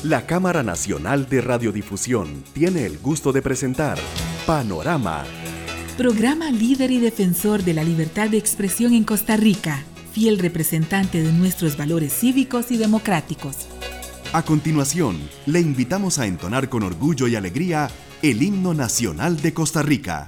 La Cámara Nacional de Radiodifusión tiene el gusto de presentar Panorama. Programa líder y defensor de la libertad de expresión en Costa Rica, fiel representante de nuestros valores cívicos y democráticos. A continuación, le invitamos a entonar con orgullo y alegría el himno nacional de Costa Rica.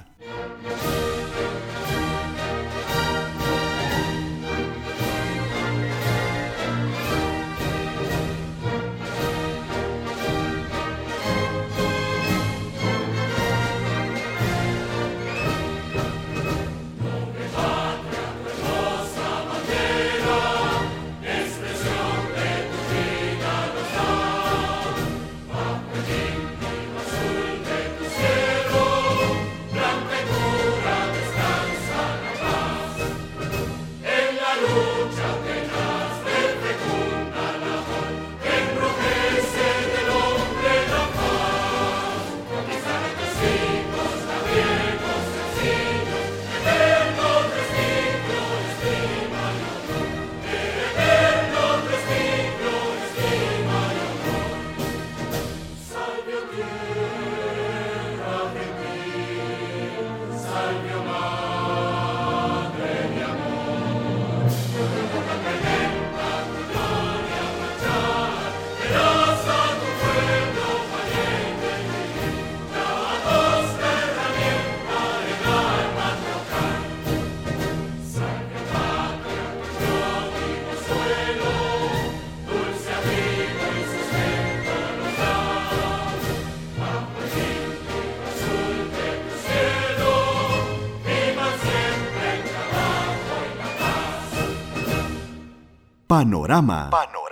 Panorama.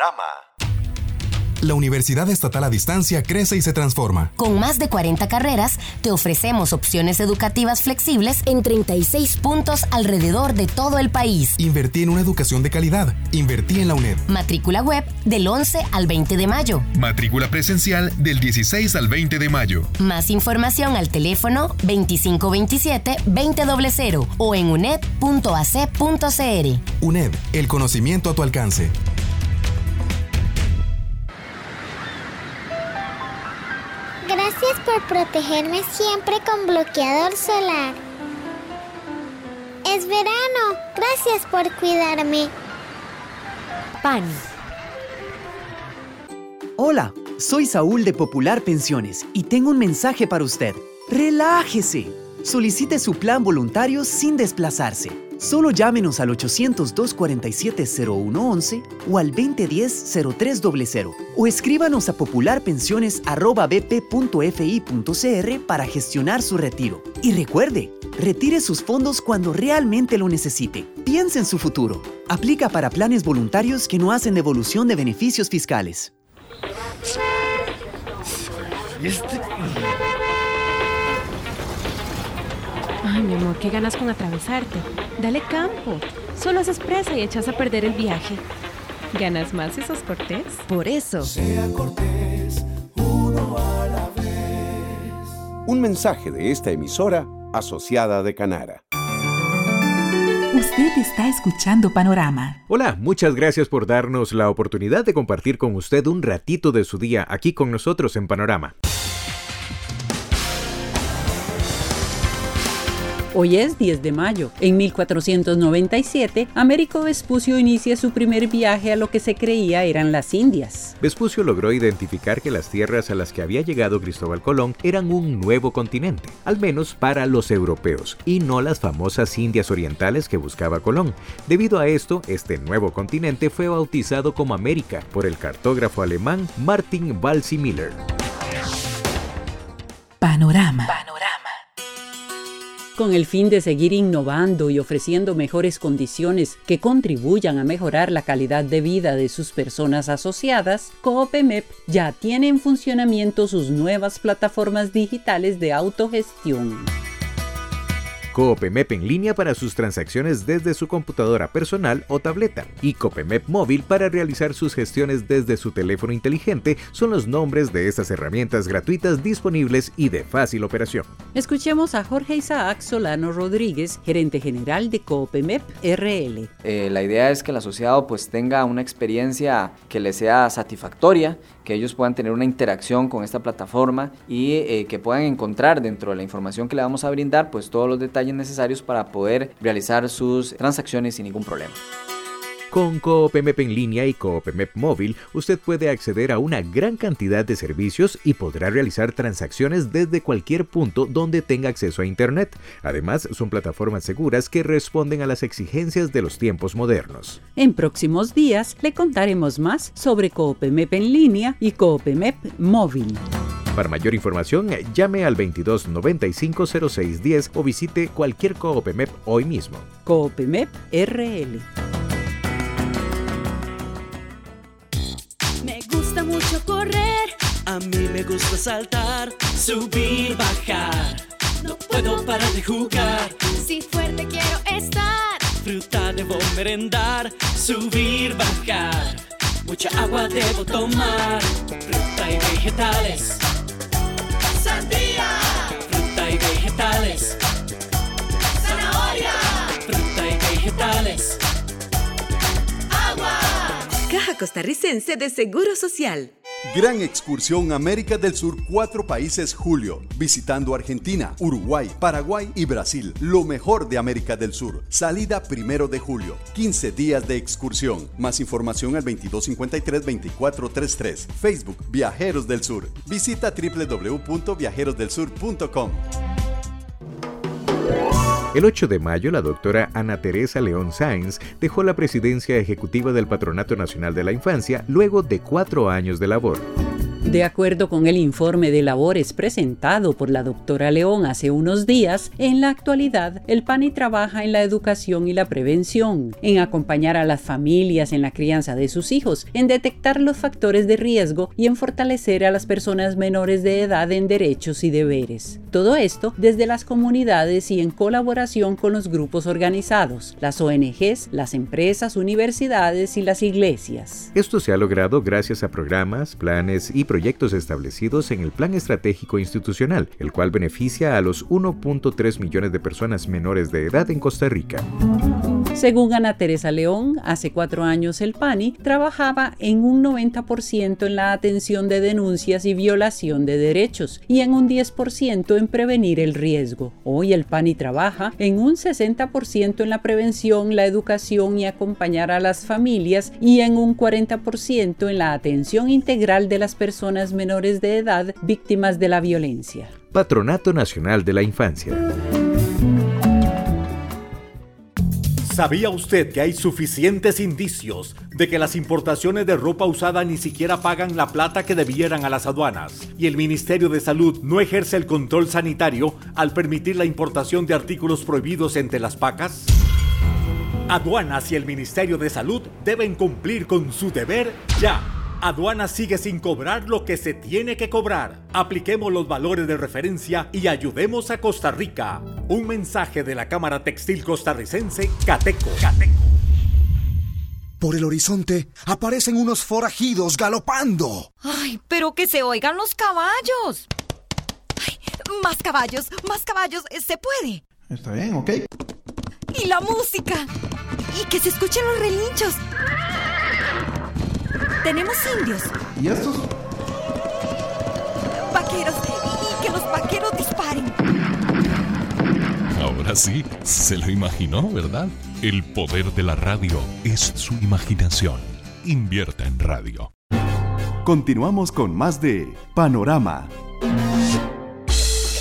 La Universidad Estatal a Distancia crece y se transforma. Con más de 40 carreras, te ofrecemos opciones educativas flexibles en 36 puntos alrededor de todo el país. Invertí en una educación de calidad. Invertí en la UNED. Matrícula web del 11 al 20 de mayo. Matrícula presencial del 16 al 20 de mayo. Más información al teléfono 2527-2000 o en uned.ac.cr. UNED, el conocimiento a tu alcance. Gracias por protegerme siempre con bloqueador solar. Es verano. Gracias por cuidarme. PAN. Hola, soy Saúl de Popular Pensiones y tengo un mensaje para usted. ¡Relájese! Solicite su plan voluntario sin desplazarse. Solo llámenos al 800-247-0111 o al 2010-0300 o escríbanos a popularpensiones@bp.fi.cr para gestionar su retiro. Y recuerde, retire sus fondos cuando realmente lo necesite. Piense en su futuro. Aplica para planes voluntarios que no hacen devolución de beneficios fiscales. Ay, mi amor, qué ganas con atravesarte. Dale campo. Solo haces presa y echas a perder el viaje. ¿Ganas más si sos cortés? Por eso. Sea cortés, uno a la vez. Un mensaje de esta emisora asociada de Canara. Usted está escuchando Panorama. Hola, muchas gracias por darnos la oportunidad de compartir con usted un ratito de su día aquí con nosotros en Panorama. Hoy es 10 de mayo. En 1497, Américo Vespucio inicia su primer viaje a lo que se creía eran las Indias. Vespucio logró identificar que las tierras a las que había llegado Cristóbal Colón eran un nuevo continente, al menos para los europeos, y no las famosas Indias Orientales que buscaba Colón. Debido a esto, este nuevo continente fue bautizado como América por el cartógrafo alemán Martin Balsi-Miller. Panorama. Con el fin de seguir innovando y ofreciendo mejores condiciones que contribuyan a mejorar la calidad de vida de sus personas asociadas, Coopemep ya tiene en funcionamiento sus nuevas plataformas digitales de autogestión. Coopemep en línea para sus transacciones desde su computadora personal o tableta y Coopemep móvil para realizar sus gestiones desde su teléfono inteligente son los nombres de estas herramientas gratuitas disponibles y de fácil operación. Escuchemos a Jorge Isaac Solano Rodríguez, gerente general de Coopemep RL. La idea es que el asociado pues tenga una experiencia que le sea satisfactoria, que ellos puedan tener una interacción con esta plataforma y que puedan encontrar dentro de la información que le vamos a brindar pues todos los detalles necesarios para poder realizar sus transacciones sin ningún problema. Con Coopemep en línea y Coopemep móvil, usted puede acceder a una gran cantidad de servicios y podrá realizar transacciones desde cualquier punto donde tenga acceso a Internet. Además, son plataformas seguras que responden a las exigencias de los tiempos modernos. En próximos días le contaremos más sobre Coopemep en línea y Coopemep móvil. Para mayor información, llame al 22 95 06 10 o visite cualquier Coopemep hoy mismo. Coopemep RL. Me gusta mucho correr, a mí me gusta saltar, subir, bajar. No puedo parar de jugar. Si fuerte quiero estar, fruta debo merendar, subir, bajar. Mucha agua debo tomar, fruta y vegetales. sandía, fruta y vegetales. zanahoria, fruta y vegetales. agua. Caja Costarricense de Seguro Social. Gran excursión América del Sur, 4 países julio, visitando Argentina, Uruguay, Paraguay y Brasil, lo mejor de América del Sur. Salida 1 de julio, 15 días de excursión. Más información al 2253-2433. Facebook Viajeros del Sur. Visita www.viajerosdelsur.com. El 8 de mayo, la doctora Ana Teresa León Sáenz dejó la presidencia ejecutiva del Patronato Nacional de la Infancia luego de 4 años de labor. De acuerdo con el informe de labores presentado por la doctora León hace unos días, en la actualidad el PANI trabaja en la educación y la prevención, en acompañar a las familias en la crianza de sus hijos, en detectar los factores de riesgo y en fortalecer a las personas menores de edad en derechos y deberes. Todo esto desde las comunidades y en colaboración con los grupos organizados, las ONGs, las empresas, universidades y las iglesias. Esto se ha logrado gracias a programas, planes y proyectos establecidos en el Plan Estratégico Institucional, el cual beneficia a los 1.3 millones de personas menores de edad en Costa Rica. Según Ana Teresa León, hace 4 años el PANI trabajaba en un 90% en la atención de denuncias y violación de derechos y en un 10% en prevenir el riesgo. Hoy el PANI trabaja en un 60% en la prevención, la educación y acompañar a las familias y en un 40% en la atención integral de las personas menores de edad víctimas de la violencia. Patronato Nacional de la Infancia. ¿Sabía usted que hay suficientes indicios de que las importaciones de ropa usada ni siquiera pagan la plata que debieran a las aduanas? Y el Ministerio de Salud no ejerce el control sanitario al permitir la importación de artículos prohibidos entre las pacas. Aduanas y el Ministerio de Salud deben cumplir con su deber ya. Aduanas sigue sin cobrar lo que se tiene que cobrar. Apliquemos los valores de referencia y ayudemos a Costa Rica. Un mensaje de la Cámara Textil Costarricense, Cateco. Por el horizonte aparecen unos forajidos galopando. ¡Ay, pero que se oigan los caballos! ¡Ay, más caballos! ¡Se puede! Está bien, ok. ¡Y la música! ¡Y que se escuchen los relinchos! Tenemos indios. ¿Y estos? Vaqueros. Y que los vaqueros disparen. Ahora sí, se lo imaginó, ¿verdad? El poder de la radio es su imaginación. Invierta en radio. Continuamos con más de Panorama.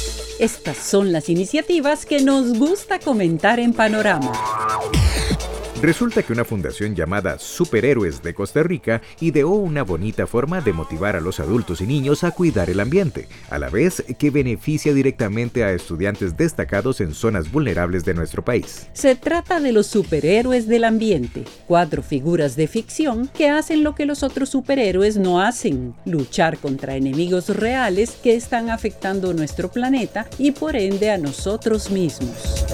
Estas son las iniciativas que nos gusta comentar en Panorama. Resulta que una fundación llamada Superhéroes de Costa Rica ideó una bonita forma de motivar a los adultos y niños a cuidar el ambiente, a la vez que beneficia directamente a estudiantes destacados en zonas vulnerables de nuestro país. Se trata de los superhéroes del ambiente, 4 figuras de ficción que hacen lo que los otros superhéroes no hacen: luchar contra enemigos reales que están afectando nuestro planeta y por ende a nosotros mismos.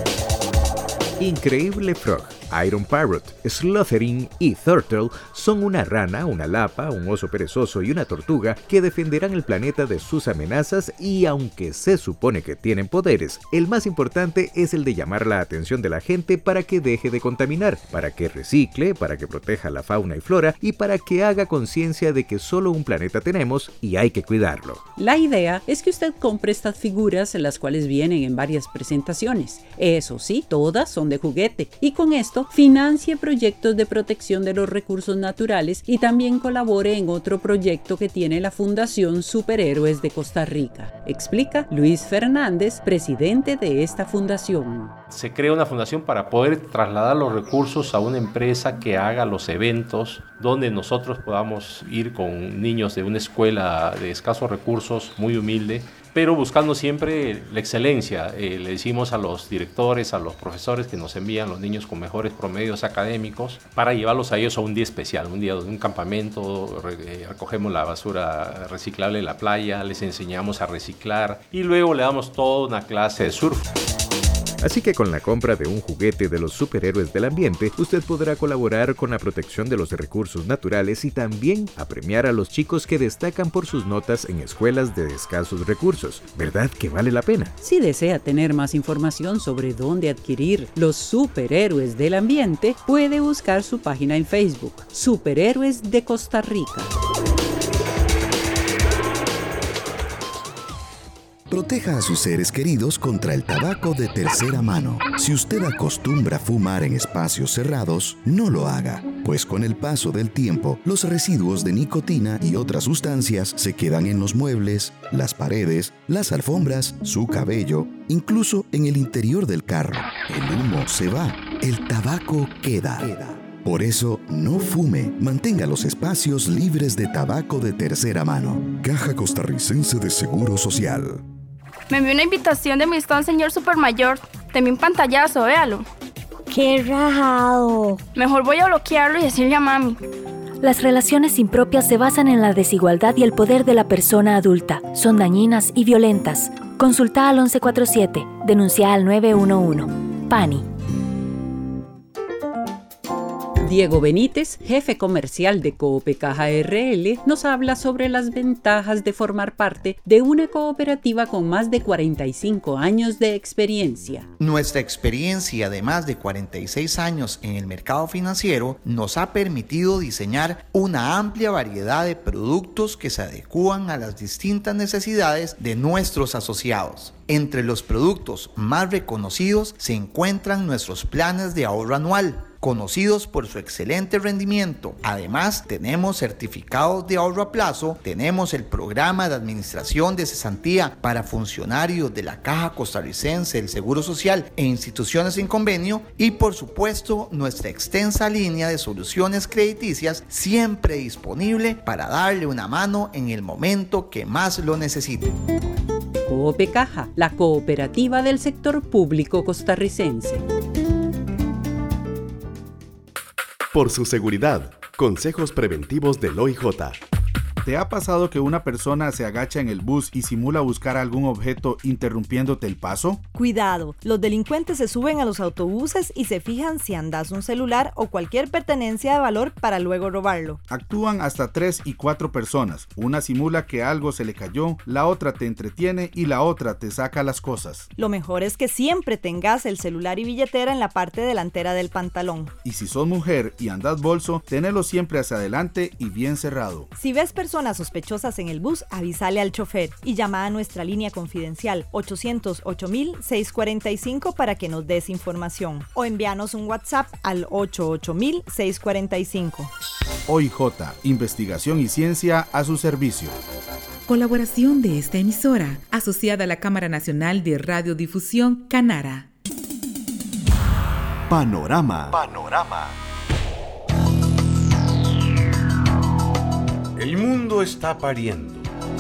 Increíble Frog, Iron Parrot, Slothering y Turtle son una rana, una lapa, un oso perezoso y una tortuga que defenderán el planeta de sus amenazas, y aunque se supone que tienen poderes, el más importante es el de llamar la atención de la gente para que deje de contaminar, para que recicle, para que proteja la fauna y flora y para que haga conciencia de que solo un planeta tenemos y hay que cuidarlo. La idea es que usted compre estas figuras, las cuales vienen en varias presentaciones. Eso sí, todas son de juguete, y con esto financie proyectos de protección de los recursos naturales y también colabore en otro proyecto que tiene la Fundación Superhéroes de Costa Rica. Explica Luis Fernández, presidente de esta fundación. Se crea una fundación para poder trasladar los recursos a una empresa que haga los eventos donde nosotros podamos ir con niños de una escuela de escasos recursos, muy humilde, pero buscando siempre la excelencia. Le decimos a los directores, a los profesores que nos envían los niños con mejores promedios académicos para llevarlos a ellos a un día especial, un día de un campamento, recogemos la basura reciclable en la playa, les enseñamos a reciclar y luego le damos toda una clase de surf. Así que con la compra de un juguete de los superhéroes del ambiente, usted podrá colaborar con la protección de los recursos naturales y también a premiar a los chicos que destacan por sus notas en escuelas de escasos recursos. ¿Verdad que vale la pena? Si desea tener más información sobre dónde adquirir los superhéroes del ambiente, puede buscar su página en Facebook, Superhéroes de Costa Rica. Proteja a sus seres queridos contra el tabaco de tercera mano. Si usted acostumbra a fumar en espacios cerrados, no lo haga, pues con el paso del tiempo, los residuos de nicotina y otras sustancias se quedan en los muebles, las paredes, las alfombras, su cabello, incluso en el interior del carro. El humo se va, el tabaco queda. Por eso, no fume, mantenga los espacios libres de tabaco de tercera mano. Caja Costarricense de Seguro Social. Me envió una invitación de mi un señor supermayor. Temí un pantallazo, véalo. ¡Qué rajado! Mejor voy a bloquearlo y decirle a mami. Las relaciones impropias se basan en la desigualdad y el poder de la persona adulta. Son dañinas y violentas. Consulta al 1147. Denuncia al 911. PANI. Diego Benítez, jefe comercial de Coopecaja RL, nos habla sobre las ventajas de formar parte de una cooperativa con más de 45 años de experiencia. Nuestra experiencia de más de 46 años en el mercado financiero nos ha permitido diseñar una amplia variedad de productos que se adecúan a las distintas necesidades de nuestros asociados. Entre los productos más reconocidos se encuentran nuestros planes de ahorro anual, conocidos por su excelente rendimiento. Además, tenemos certificados de ahorro a plazo, tenemos el programa de administración de cesantía para funcionarios de la Caja Costarricense del Seguro Social e instituciones en convenio y, por supuesto, nuestra extensa línea de soluciones crediticias siempre disponible para darle una mano en el momento que más lo necesite. Coopecaja, la cooperativa del sector público costarricense. Por su seguridad, consejos preventivos del OIJ. ¿Te ha pasado que una persona se agacha en el bus y simula buscar algún objeto interrumpiéndote el paso? Cuidado, los delincuentes se suben a los autobuses y se fijan si andas un celular o cualquier pertenencia de valor para luego robarlo. Actúan hasta 3 y 4 personas. Una simula que algo se le cayó, la otra te entretiene y la otra te saca las cosas. Lo mejor es que siempre tengas el celular y billetera en la parte delantera del pantalón. Y si sos mujer y andas bolso, tenelo siempre hacia adelante y bien cerrado. Si ves personas sospechosas en el bus, avísale al chofer y llama a nuestra línea confidencial 808-645 para que nos des información o envíanos un WhatsApp al 88000-645. OIJ, investigación y ciencia a su servicio. Colaboración de esta emisora, asociada a la Cámara Nacional de Radiodifusión, Canara. Panorama. El mundo está pariendo.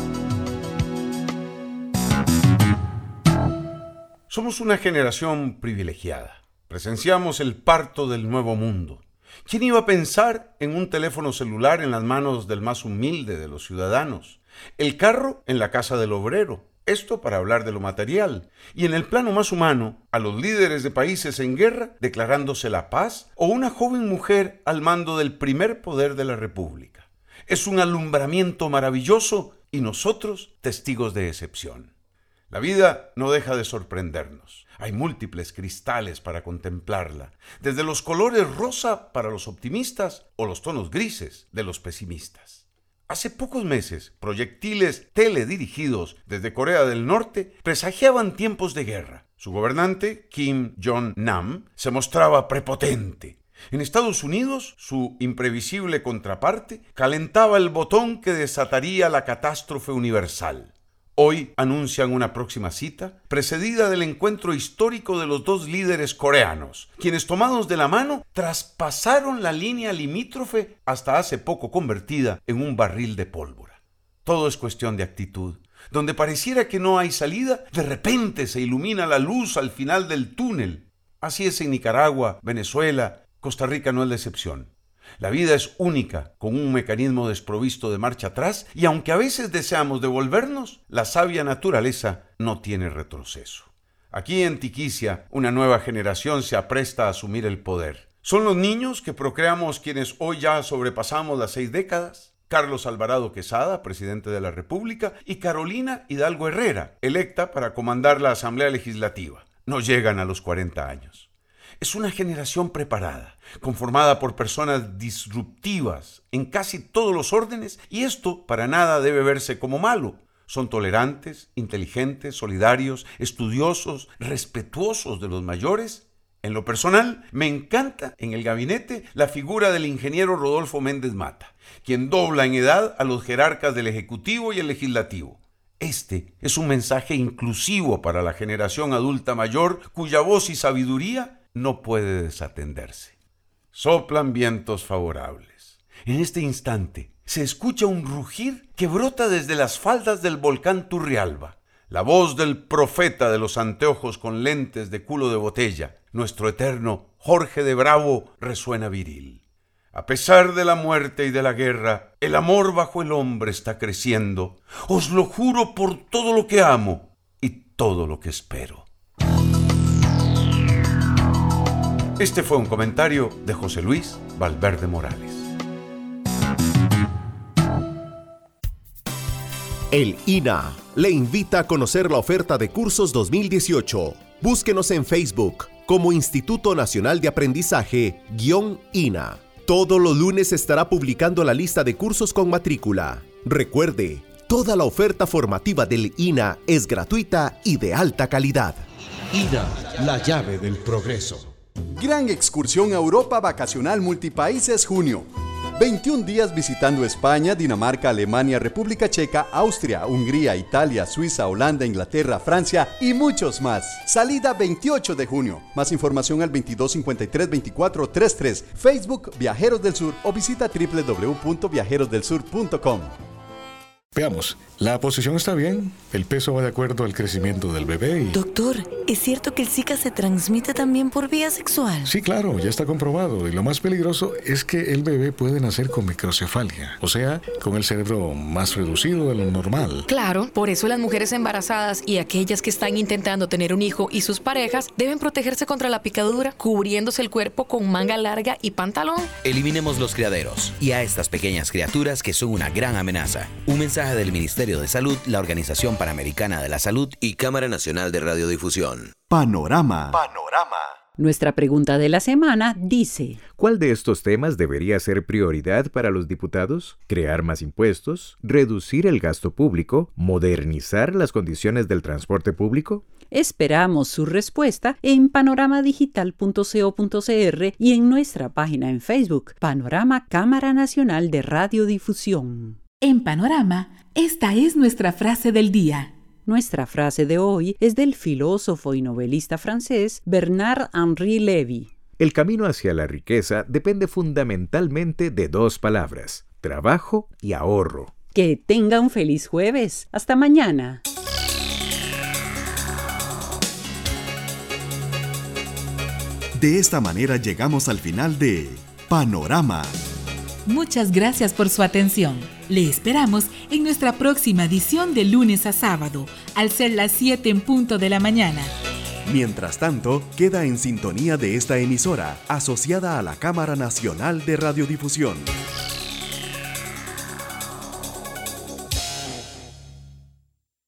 Somos una generación privilegiada. Presenciamos el parto del nuevo mundo. ¿Quién iba a pensar en un teléfono celular en las manos del más humilde de los ciudadanos? El carro en la casa del obrero. Esto para hablar de lo material. Y en el plano más humano, a los líderes de países en guerra declarándose la paz o una joven mujer al mando del primer poder de la República. Es un alumbramiento maravilloso y nosotros testigos de excepción. La vida no deja de sorprendernos. Hay múltiples cristales para contemplarla, desde los colores rosa para los optimistas o los tonos grises de los pesimistas. Hace pocos meses, proyectiles teledirigidos desde Corea del Norte presagiaban tiempos de guerra. Su gobernante, Kim Jong-nam, se mostraba prepotente. En Estados Unidos, su imprevisible contraparte calentaba el botón que desataría la catástrofe universal. Hoy anuncian una próxima cita, precedida del encuentro histórico de los dos líderes coreanos, quienes tomados de la mano traspasaron la línea limítrofe hasta hace poco convertida en un barril de pólvora. Todo es cuestión de actitud. Donde pareciera que no hay salida, de repente se ilumina la luz al final del túnel. Así es en Nicaragua, Venezuela, Costa Rica no es la excepción. La vida es única, con un mecanismo desprovisto de marcha atrás, y aunque a veces deseamos devolvernos, la sabia naturaleza no tiene retroceso. Aquí en Tiquicia, una nueva generación se apresta a asumir el poder. ¿Son los niños que procreamos quienes hoy ya sobrepasamos las 6 décadas? Carlos Alvarado Quesada, presidente de la República, y Carolina Hidalgo Herrera, electa para comandar la Asamblea Legislativa. No llegan a los 40 años. Es una generación preparada, conformada por personas disruptivas en casi todos los órdenes, y esto para nada debe verse como malo. Son tolerantes, inteligentes, solidarios, estudiosos, respetuosos de los mayores. En lo personal, me encanta en el gabinete la figura del ingeniero Rodolfo Méndez Mata, quien dobla en edad a los jerarcas del Ejecutivo y el Legislativo. Este es un mensaje inclusivo para la generación adulta mayor, cuya voz y sabiduría no puede desatenderse. Soplan vientos favorables. En este instante se escucha un rugir que brota desde las faldas del volcán Turrialba. La voz del profeta de los anteojos con lentes de culo de botella, nuestro eterno Jorge de Bravo, resuena viril. A pesar de la muerte y de la guerra, el amor bajo el hombre está creciendo. Os lo juro por todo lo que amo y todo lo que espero. Este fue un comentario de José Luis Valverde Morales. El INA le invita a conocer la oferta de cursos 2018. Búsquenos en Facebook como Instituto Nacional de Aprendizaje-INA. Todos los lunes estará publicando la lista de cursos con matrícula. Recuerde, toda la oferta formativa del INA es gratuita y de alta calidad. INA, la llave del progreso. Gran excursión a Europa vacacional multipaíses junio. 21 días visitando España, Dinamarca, Alemania, República Checa, Austria, Hungría, Italia, Suiza, Holanda, Inglaterra, Francia y muchos más. Salida 28 de junio. Más información al 2253-2433, Facebook Viajeros del Sur o visita www.viajerosdelsur.com. Veamos, la posición está bien, el peso va de acuerdo al crecimiento del bebé y... Doctor, ¿es cierto que el Zika se transmite también por vía sexual? Sí, claro, ya está comprobado, y lo más peligroso es que el bebé puede nacer con microcefalia, o sea, con el cerebro más reducido de lo normal. Claro, por eso las mujeres embarazadas y aquellas que están intentando tener un hijo y sus parejas deben protegerse contra la picadura, cubriéndose el cuerpo con manga larga y pantalón. Eliminemos los criaderos y a estas pequeñas criaturas que son una gran amenaza. Un mensaje del Ministerio de Salud, la Organización Panamericana de la Salud y Cámara Nacional de Radiodifusión. Panorama. Nuestra pregunta de la semana dice: ¿cuál de estos temas debería ser prioridad para los diputados? ¿Crear más impuestos? ¿Reducir el gasto público? ¿Modernizar las condiciones del transporte público? Esperamos su respuesta en panoramadigital.co.cr y en nuestra página en Facebook, Panorama Cámara Nacional de Radiodifusión. En Panorama, esta es nuestra frase del día. Nuestra frase de hoy es del filósofo y novelista francés Bernard-Henri Lévy. El camino hacia la riqueza depende fundamentalmente de dos palabras: trabajo y ahorro. Que tenga un feliz jueves. Hasta mañana. De esta manera llegamos al final de Panorama. Muchas gracias por su atención. Le esperamos en nuestra próxima edición de lunes a sábado, al ser las 7 en punto de la mañana. Mientras tanto, queda en sintonía de esta emisora, asociada a la Cámara Nacional de Radiodifusión.